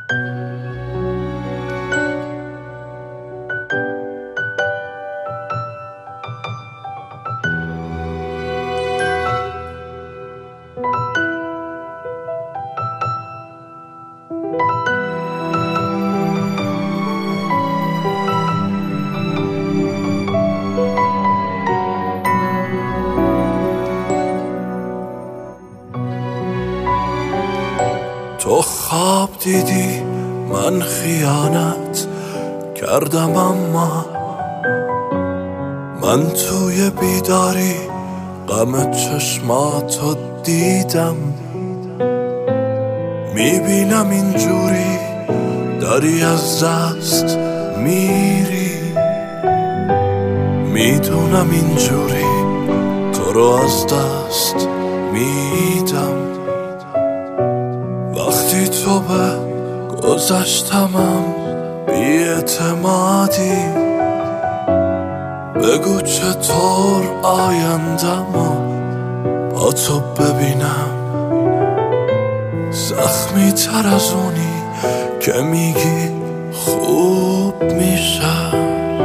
تو خواب دیدی من خیانت کردم، اما من توی بیداری غم چشماتو دیدم. میبینم اینجوری داری از دست میری، میدونم اینجوری تو رو از دست میدم. وقتی تو به گذشتمم بی‌اعتمادی، بگو چطور آیندمو با تو ببینم. زخمی تر از اونی که میگی خوب میشه،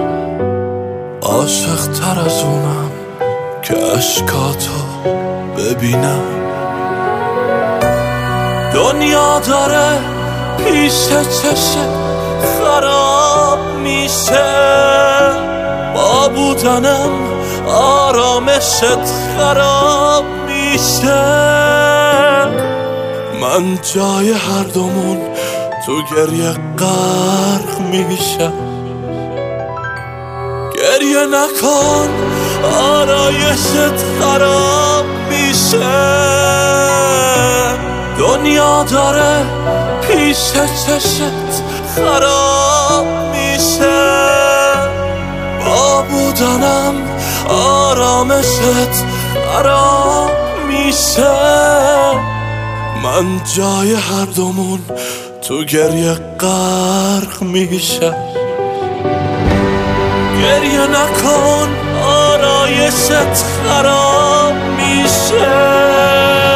عاشق تر از اونم که عشقاتو ببینم. دنیا داره پیش چشم خراب میشه، با بودنم آرامشت خراب میشه. من جای هر دومون تو گریه غرق میشم. گریه نکن آرایشت خراب میشه. دنیا داره پیش چشت خراب میشه، با بودنم آرامشت خراب میشه. من جای هر دومون تو گریه غرق میشه. گریه نکن آرایشت خراب میشه.